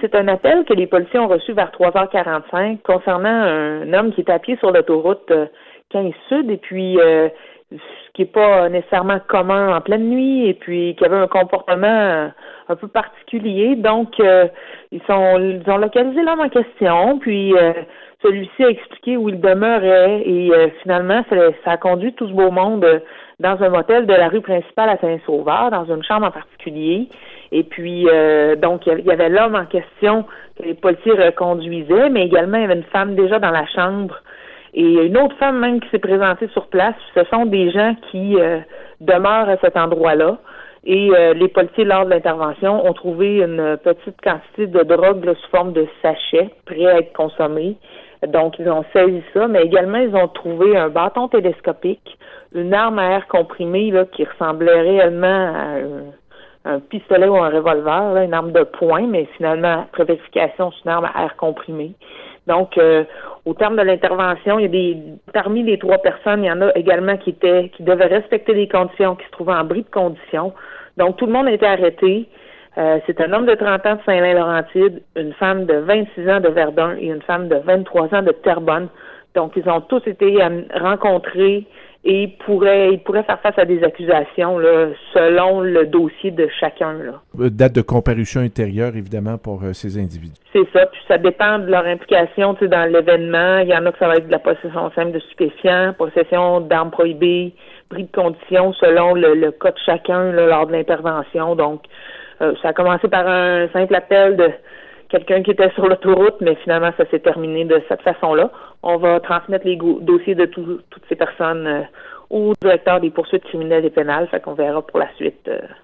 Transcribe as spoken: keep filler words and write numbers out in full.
c'est un appel que les policiers ont reçu vers trois heures quarante-cinq concernant un homme qui est à pied sur l'autoroute euh, quinze Sud et puis euh, ce qui n'est pas nécessairement commun en pleine nuit et puis qui avait un comportement euh, un peu particulier. Donc, euh, ils sont ils ont localisé l'homme en question, puis euh, celui-ci a expliqué où il demeurait et euh, finalement, ça, ça a conduit tout ce beau monde euh, dans un motel de la rue principale à Saint-Sauveur, dans une chambre en particulier. Et puis, euh, donc, il y avait l'homme en question que les policiers reconduisaient, mais également, il y avait une femme déjà dans la chambre et une autre femme même qui s'est présentée sur place. Ce sont des gens qui euh, demeurent à cet endroit-là. Et euh, les policiers, lors de l'intervention, ont trouvé une petite quantité de drogue là, sous forme de sachet, prêt à être consommé. Donc, ils ont saisi ça, mais également, ils ont trouvé un bâton télescopique, une arme à air comprimé là, qui ressemblait réellement à un, un pistolet ou un revolver, là, une arme de poing, mais finalement, après vérification, c'est une arme à air comprimé. Donc, euh, au terme de l'intervention, il y a des parmi les trois personnes, il y en a également qui étaient qui devaient respecter les conditions, qui se trouvaient en bris de conditions. Donc, tout le monde a été arrêté. Euh, c'est un homme de trente ans de Saint-Lin-Laurentide, une femme de vingt-six ans de Verdun et une femme de vingt-trois ans de Terrebonne. Donc, ils ont tous été euh, rencontrés et ils pourraient, ils pourraient faire face à des accusations là, selon le dossier de chacun. Là. Date de comparution intérieure, évidemment, pour euh, ces individus. C'est ça, puis ça dépend de leur implication dans l'événement. Il y en a que ça va être de la possession simple de stupéfiants, possession d'armes prohibées, bris de conditions selon le, le cas de chacun là, lors de l'intervention. Donc, euh, ça a commencé par un simple appel de quelqu'un qui était sur l'autoroute, mais finalement, ça s'est terminé de cette façon-là. On va transmettre les go- dossiers de tout, toutes ces personnes euh, au directeur des poursuites criminelles et pénales, fait qu'on verra pour la suite. Euh,